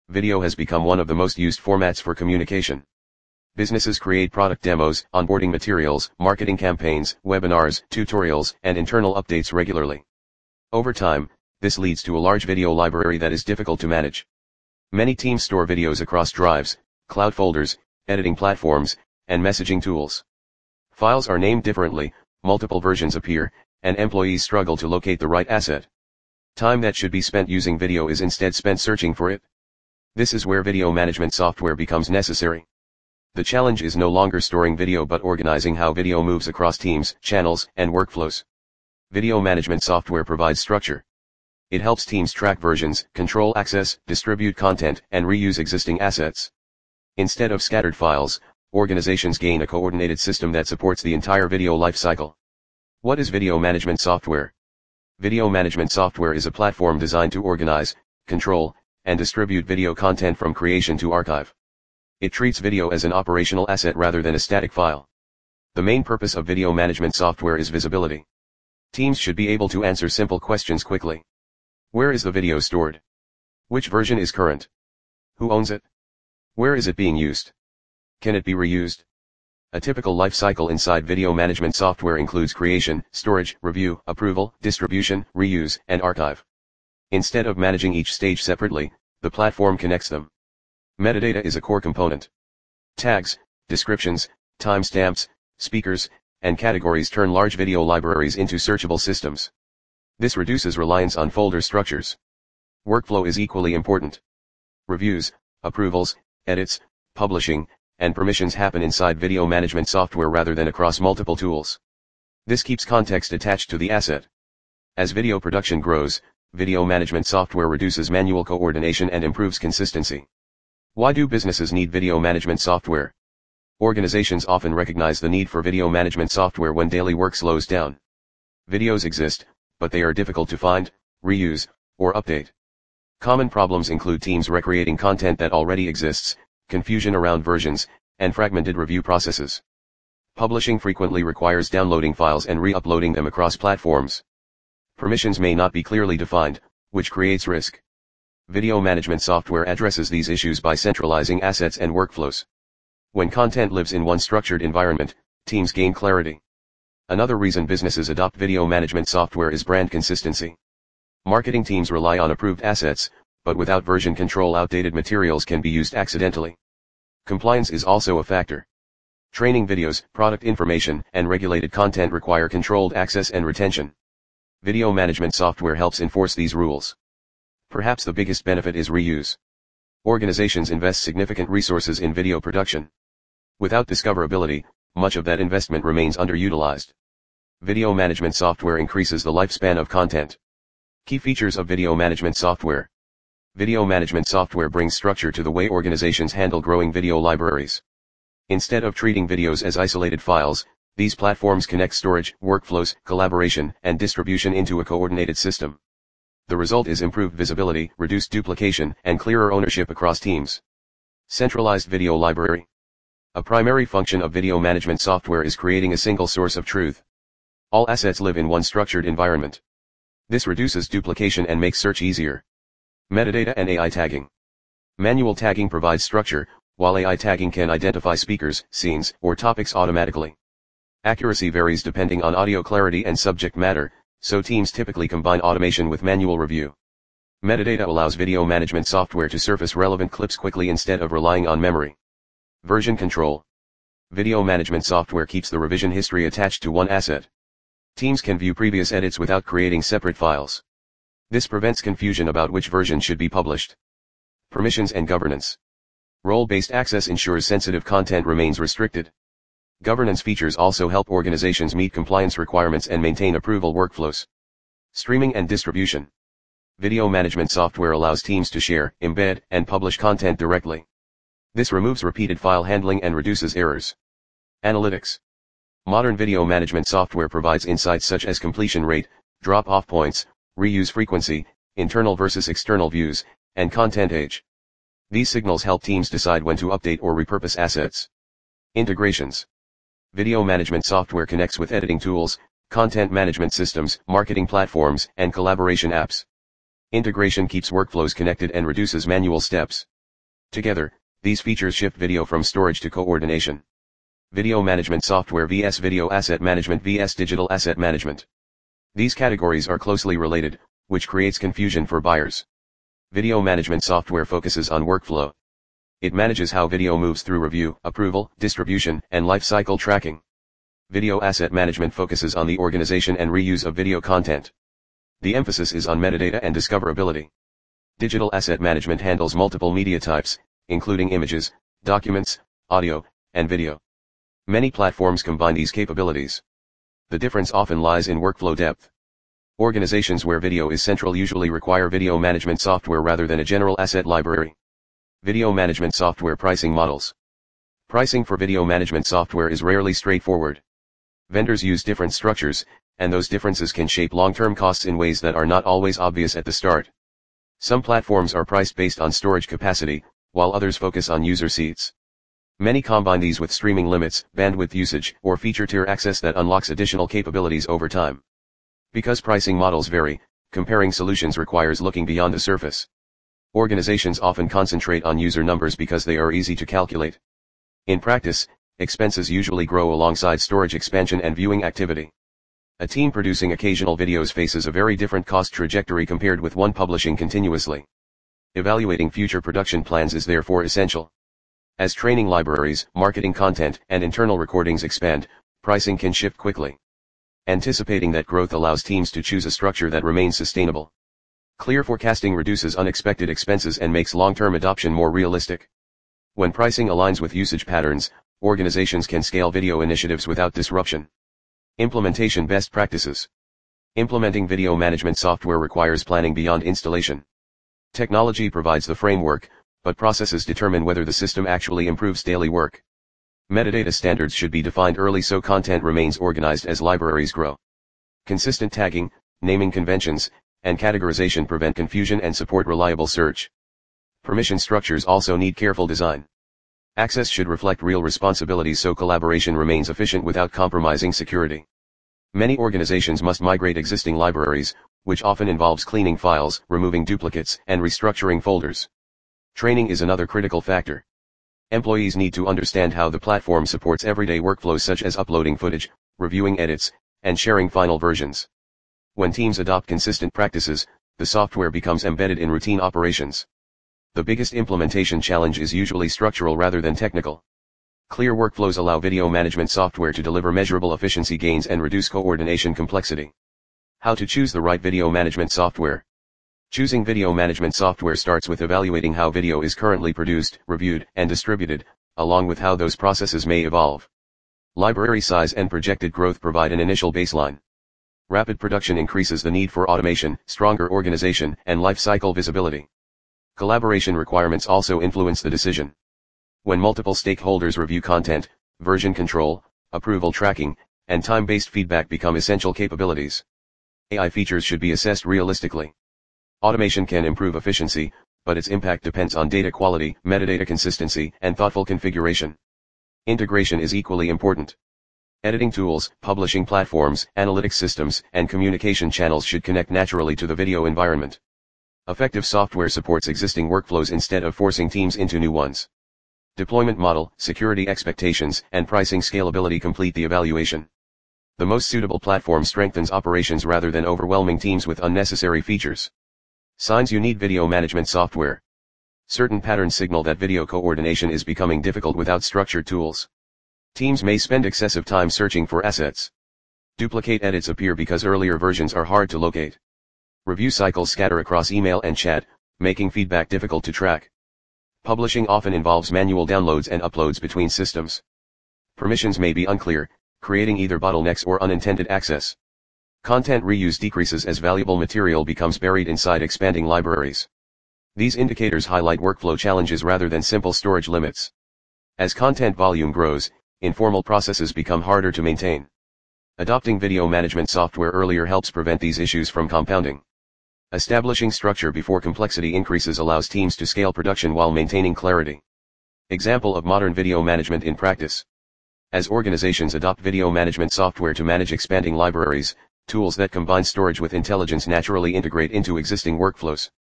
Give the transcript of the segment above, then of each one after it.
Video has become one of the most used formats for communication. Businesses create product demos, onboarding materials, marketing campaigns, webinars, tutorials, and internal updates regularly. Over time, this leads to a large video library that is difficult to manage. Many teams store videos across drives, cloud folders, editing platforms, and messaging tools. Files are named differently, multiple versions appear, and employees struggle to locate the right asset. Time that should be spent using video is instead spent searching for it. This is where video management software becomes necessary. The challenge is no longer storing video but organizing how video moves across teams, channels, and workflows. Video management software provides structure. It helps teams track versions, control access, distribute content, and reuse existing assets. Instead of scattered files, organizations gain a coordinated system that supports the entire video lifecycle. What is video management software? Video management software is a platform designed to organize, control, and distribute video content from creation to archive. It treats video as an operational asset rather than a static file. The main purpose of video management software is visibility. Teams should be able to answer simple questions quickly. Where is the video stored? Which version is current? Who owns it? Where is it being used? Can it be reused? A typical life cycle inside video management software includes creation, storage, review, approval, distribution, reuse, and archive. Instead of managing each stage separately, the platform connects them. Metadata is a core component. Tags, descriptions, timestamps, speakers, and categories turn large video libraries into searchable systems. This reduces reliance on folder structures. Workflow is equally important. Reviews, approvals, edits, publishing, and permissions happen inside video management software rather than across multiple tools. This keeps context attached to the asset. As video production grows, video management software reduces manual coordination and improves consistency. Why do businesses need video management software? Organizations often recognize the need for video management software when daily work slows down. Videos exist, but they are difficult to find, reuse, or update. Common problems include teams recreating content that already exists, confusion around versions, and fragmented review processes. Publishing frequently requires downloading files and re-uploading them across platforms. Permissions may not be clearly defined, which creates risk. Video management software addresses these issues by centralizing assets and workflows. When content lives in one structured environment, teams gain clarity. Another reason businesses adopt video management software is brand consistency. Marketing teams rely on approved assets, but without version control, outdated materials can be used accidentally. Compliance is also a factor. Training videos, product information, and regulated content require controlled access and retention. Video management software helps enforce these rules. Perhaps the biggest benefit is reuse. Organizations invest significant resources in video production. Without discoverability, much of that investment remains underutilized. Video management software increases the lifespan of content. Key features of video management software. Video management software brings structure to the way organizations handle growing video libraries. Instead of treating videos as isolated files, these platforms connect storage, workflows, collaboration, and distribution into a coordinated system. The result is improved visibility, reduced duplication, and clearer ownership across teams. Centralized video library. A primary function of video management software is creating a single source of truth. All assets live in one structured environment. This reduces duplication and makes search easier. Metadata and AI tagging. Manual tagging provides structure, while AI tagging can identify speakers, scenes, or topics automatically. Accuracy varies depending on audio clarity and subject matter, so teams typically combine automation with manual review. Metadata allows video management software to surface relevant clips quickly instead of relying on memory. Version control. Video management software keeps the revision history attached to one asset. Teams can view previous edits without creating separate files. This prevents confusion about which version should be published. Permissions and governance. Role-based access ensures sensitive content remains restricted. Governance features also help organizations meet compliance requirements and maintain approval workflows. Streaming and distribution. Video management software allows teams to share, embed, and publish content directly. This removes repeated file handling and reduces errors. Analytics. Modern video management software provides insights such as completion rate, drop-off points, reuse frequency, internal versus external views, and content age. These signals help teams decide when to update or repurpose assets. Integrations. Video management software connects with editing tools, content management systems, marketing platforms, and collaboration apps. Integration keeps workflows connected and reduces manual steps. Together, these features shift video from storage to coordination. Video management software vs video asset management vs digital asset management. These categories are closely related, which creates confusion for buyers. Video management software focuses on workflow. It manages how video moves through review, approval, distribution, and lifecycle tracking. Video asset management focuses on the organization and reuse of video content. The emphasis is on metadata and discoverability. Digital asset management handles multiple media types, including images, documents, audio, and video. Many platforms combine these capabilities. The difference often lies in workflow depth. Organizations where video is central usually require video management software rather than a general asset library. Video management software pricing models. Pricing for video management software is rarely straightforward. Vendors use different structures, and those differences can shape long-term costs in ways that are not always obvious at the start. Some platforms are priced based on storage capacity, while others focus on user seats. Many combine these with streaming limits, bandwidth usage, or feature tier access that unlocks additional capabilities over time. Because pricing models vary, comparing solutions requires looking beyond the surface. Organizations often concentrate on user numbers because they are easy to calculate. In practice, expenses usually grow alongside storage expansion and viewing activity. A team producing occasional videos faces a very different cost trajectory compared with one publishing continuously. Evaluating future production plans is therefore essential. As training libraries, marketing content, and internal recordings expand, pricing can shift quickly. Anticipating that growth allows teams to choose a structure that remains sustainable. Clear forecasting reduces unexpected expenses and makes long-term adoption more realistic. When pricing aligns with usage patterns, organizations can scale video initiatives without disruption. Implementation best practices. Implementing video management software requires planning beyond installation. Technology provides the framework, but processes determine whether the system actually improves daily work. Metadata standards should be defined early so content remains organized as libraries grow. Consistent tagging, naming conventions, and categorization prevent confusion and support reliable search. Permission structures also need careful design. Access should reflect real responsibilities so collaboration remains efficient without compromising security. Many organizations must migrate existing libraries, which often involves cleaning files, removing duplicates, and restructuring folders. Training is another critical factor. Employees need to understand how the platform supports everyday workflows such as uploading footage, reviewing edits, and sharing final versions. When teams adopt consistent practices, the software becomes embedded in routine operations. The biggest implementation challenge is usually structural rather than technical. Clear workflows allow video management software to deliver measurable efficiency gains and reduce coordination complexity. How to choose the right video management software. Choosing video management software starts with evaluating how video is currently produced, reviewed, and distributed, along with how those processes may evolve. Library size and projected growth provide an initial baseline. Rapid production increases the need for automation, stronger organization, and lifecycle visibility. Collaboration requirements also influence the decision. When multiple stakeholders review content, version control, approval tracking, and time-based feedback become essential capabilities. AI features should be assessed realistically. Automation can improve efficiency, but its impact depends on data quality, metadata consistency, and thoughtful configuration. Integration is equally important. Editing tools, publishing platforms, analytics systems, and communication channels should connect naturally to the video environment. Effective software supports existing workflows instead of forcing teams into new ones. Deployment model, security expectations, and pricing scalability complete the evaluation. The most suitable platform strengthens operations rather than overwhelming teams with unnecessary features. Signs you need video management software. Certain patterns signal that video coordination is becoming difficult without structured tools. Teams may spend excessive time searching for assets. Duplicate edits appear because earlier versions are hard to locate. Review cycles scatter across email and chat, making feedback difficult to track. Publishing often involves manual downloads and uploads between systems. Permissions may be unclear, creating either bottlenecks or unintended access. Content reuse decreases as valuable material becomes buried inside expanding libraries. These indicators highlight workflow challenges rather than simple storage limits. As content volume grows, informal processes become harder to maintain. Adopting video management software earlier helps prevent these issues from compounding. Establishing structure before complexity increases allows teams to scale production while maintaining clarity. Example of modern video management in practice. As organizations adopt video management software to manage expanding libraries, tools that combine storage with intelligence naturally integrate into existing workflows.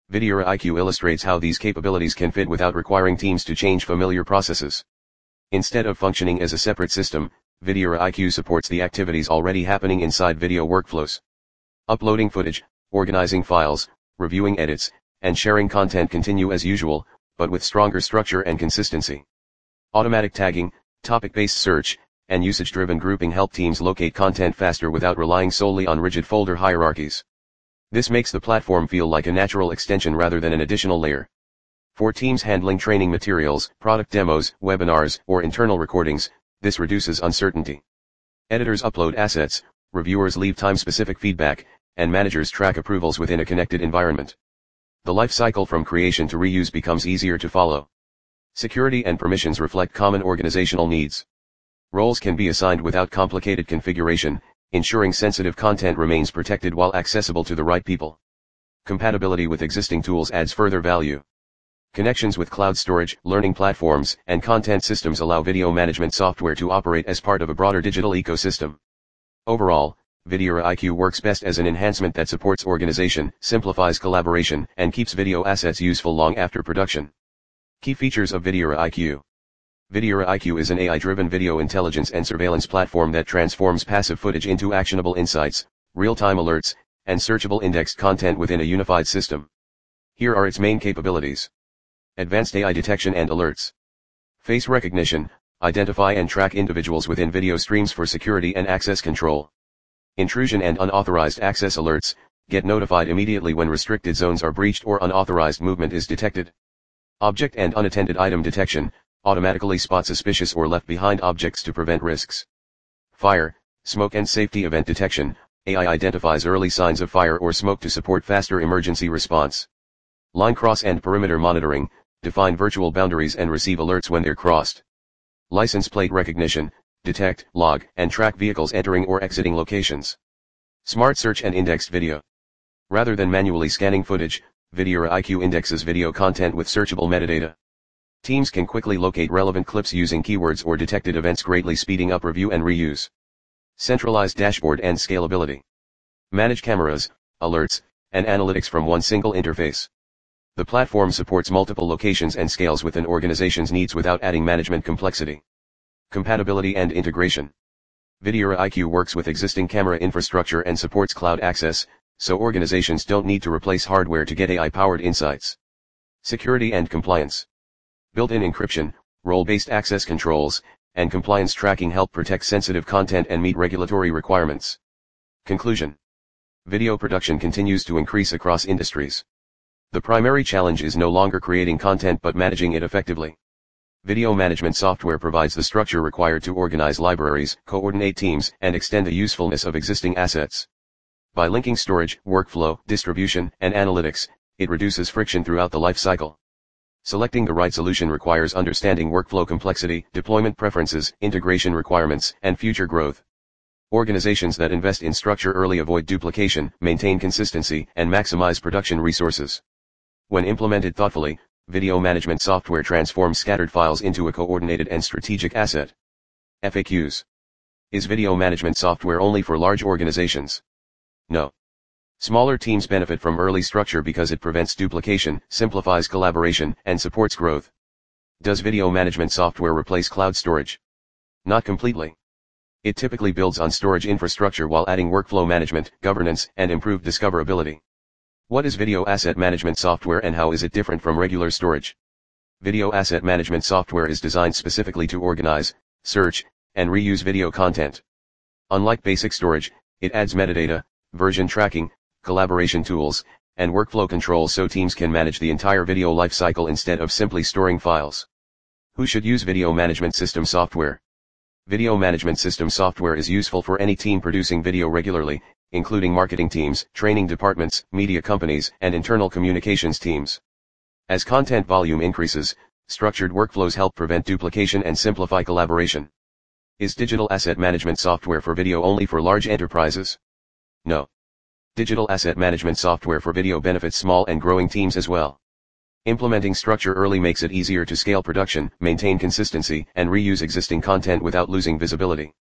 Videora IQ illustrates how these capabilities can fit without requiring teams to change familiar processes. Instead of functioning as a separate system, Videora IQ supports the activities already happening inside video workflows. Uploading footage, organizing files, reviewing edits, and sharing content continue as usual, but with stronger structure and consistency. Automatic tagging, topic-based search, and usage-driven grouping help teams locate content faster without relying solely on rigid folder hierarchies. This makes the platform feel like a natural extension rather than an additional layer. For teams handling training materials, product demos, webinars, or internal recordings, this reduces uncertainty. Editors upload assets, reviewers leave time-specific feedback, and managers track approvals within a connected environment. The life cycle from creation to reuse becomes easier to follow. Security and permissions reflect common organizational needs. Roles can be assigned without complicated configuration, ensuring sensitive content remains protected while accessible to the right people. Compatibility with existing tools adds further value. Connections with cloud storage, learning platforms, and content systems allow video management software to operate as part of a broader digital ecosystem. Overall, Videora IQ works best as an enhancement that supports organization, simplifies collaboration, and keeps video assets useful long after production. Key features of Videora IQ. Videora IQ is an AI-driven video intelligence and surveillance platform that transforms passive footage into actionable insights, real-time alerts, and searchable indexed content within a unified system. Here are its main capabilities. Advanced AI detection and alerts. Face recognition, identify and track individuals within video streams for security and access control. Intrusion and unauthorized access alerts, get notified immediately when restricted zones are breached or unauthorized movement is detected. Object and unattended item detection, automatically spot suspicious or left behind objects to prevent risks. Fire, smoke and safety event detection, AI identifies early signs of fire or smoke to support faster emergency response. Line cross and perimeter monitoring, define virtual boundaries and receive alerts when they're crossed. License plate recognition, detect, log, and track vehicles entering or exiting locations. Smart search and indexed video. Rather than manually scanning footage, Videora IQ indexes video content with searchable metadata. Teams can quickly locate relevant clips using keywords or detected events, greatly speeding up review and reuse. Centralized dashboard and scalability. Manage cameras, alerts, and analytics from one single interface. The platform supports multiple locations and scales with an organization's needs without adding management complexity. Compatibility and integration. Videora IQ works with existing camera infrastructure and supports cloud access, so organizations don't need to replace hardware to get AI-powered insights. Security and compliance. Built-in encryption, role-based access controls, and compliance tracking help protect sensitive content and meet regulatory requirements. Conclusion. Video production continues to increase across industries. The primary challenge is no longer creating content but managing it effectively. Video management software provides the structure required to organize libraries, coordinate teams, and extend the usefulness of existing assets. By linking storage, workflow, distribution, and analytics, it reduces friction throughout the life cycle. Selecting the right solution requires understanding workflow complexity, deployment preferences, integration requirements, and future growth. Organizations that invest in structure early avoid duplication, maintain consistency, and maximize production resources. When implemented thoughtfully, video management software transforms scattered files into a coordinated and strategic asset. FAQs. Is video management software only for large organizations? No. Smaller teams benefit from early structure because it prevents duplication, simplifies collaboration, and supports growth. Does video management software replace cloud storage? Not completely. It typically builds on storage infrastructure while adding workflow management, governance, and improved discoverability. What is video asset management software and how is it different from regular storage? Video asset management software is designed specifically to organize, search, and reuse video content. Unlike basic storage, it adds metadata, version tracking, collaboration tools, and workflow controls so teams can manage the entire video lifecycle instead of simply storing files. Who should use video management system software? Video management system software is useful for any team producing video regularly, including marketing teams, training departments, media companies, and internal communications teams. As content volume increases, structured workflows help prevent duplication and simplify collaboration. Is digital asset management software for video only for large enterprises? No. Digital asset management software for video benefits small and growing teams as well. Implementing structure early makes it easier to scale production, maintain consistency, and reuse existing content without losing visibility.